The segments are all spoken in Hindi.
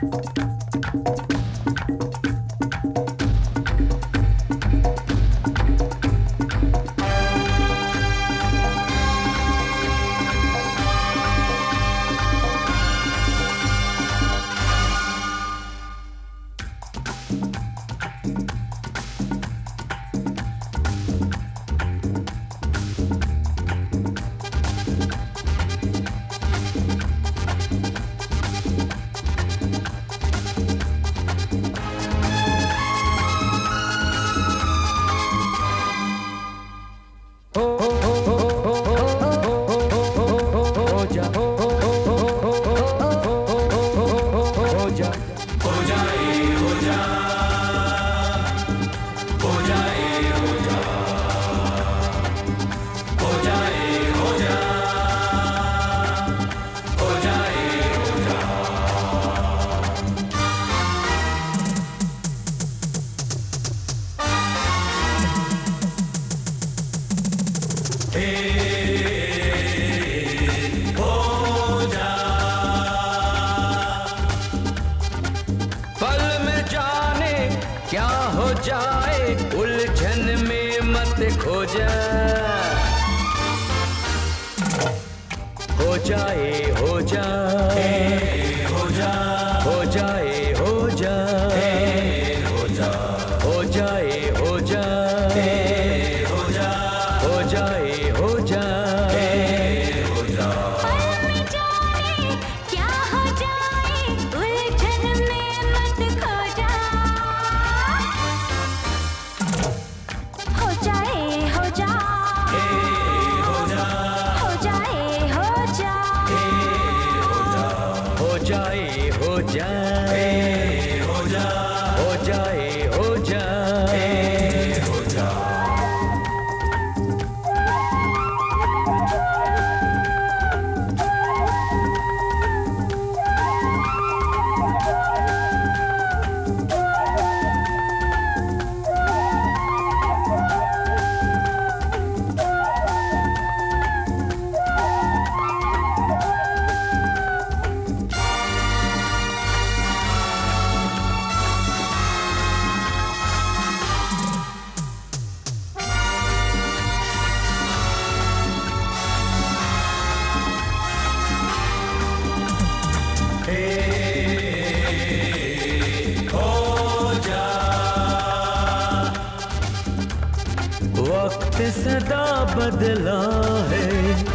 सदा बदला है,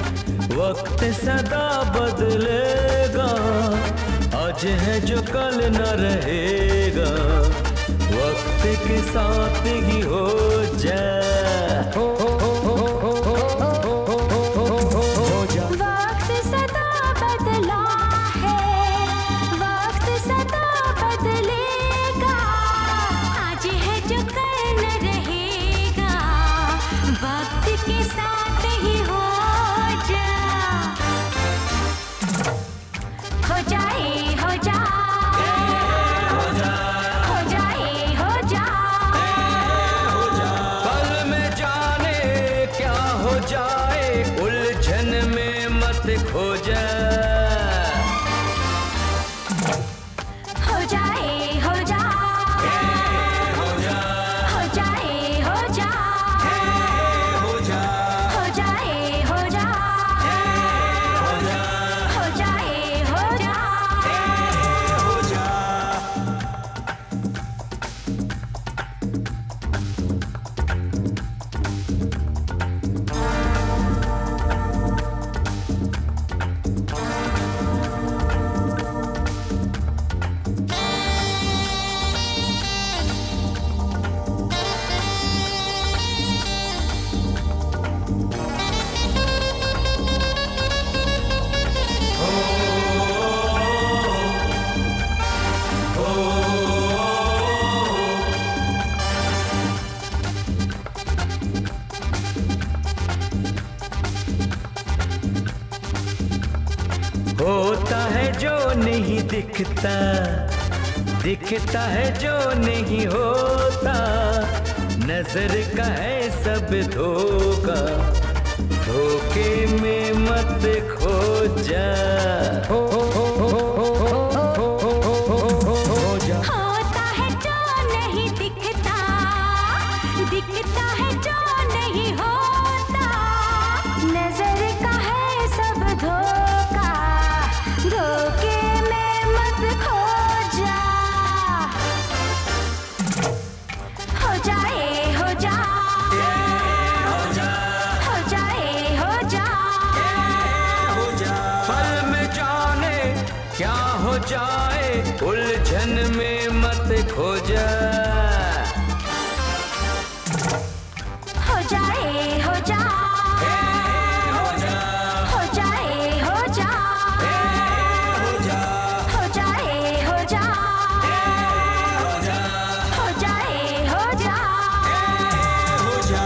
वक्त सदा बदलेगा, आज है जो कल न रहेगा, वक्त के साथ ही हो जाए। वक्त सदा बदला है, वक्त सदा बदलेगा, आज है जो कल न रहेगा, वक्त के साथ ही हो जा। हो जाए हो जा, हो जाए हो जा, पल में जाने क्या हो जाए, उलझन में मत खो जाए। हो जाए हो जा, हो जाए हो जा, हो जाए हो जा, हो जाए हो जा। होता है जो नहीं दिखता, दिखता है जो नहीं होता, नजर का है सब धोखा, धोखे में मत खो जा। क्या हो जाए उलझन में मत खो जा। हो जाए हो जा, हो जा, हो जाए हो जा, हो जा, हो जाए हो जा, हो जा, हो जाए हो जा। हो जा।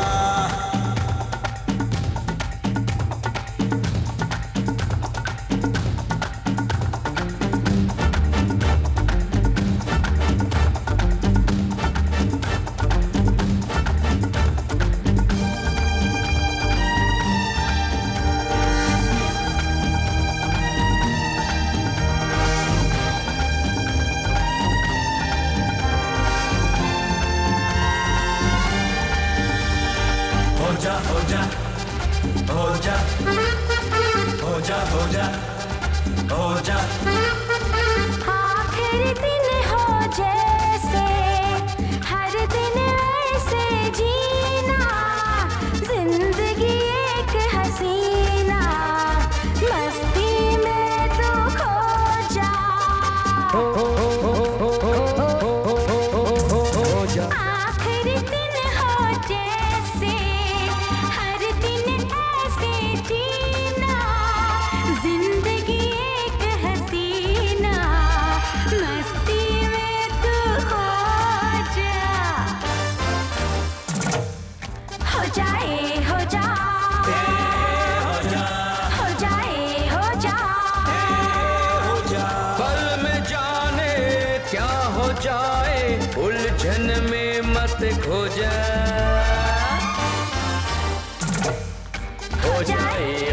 हो जा, हो जा, हो जा, हो जा, हो जा, हो जा। आखिर दिन हो जैसे हर दिन ऐसे जीना, जिंदगी एक हसीना, मस्ती में तू खो जा। आखिर दिन हो जैसे हर दिन ऐसे जीना, जिंदगी एक हसीना, मस्ती में तू खो जा। हो जाए हो जा, हो जा, हो जाए हो जा, हो जा। पल में जाने क्या हो जाए उलझन में मत खो जा। हो जाए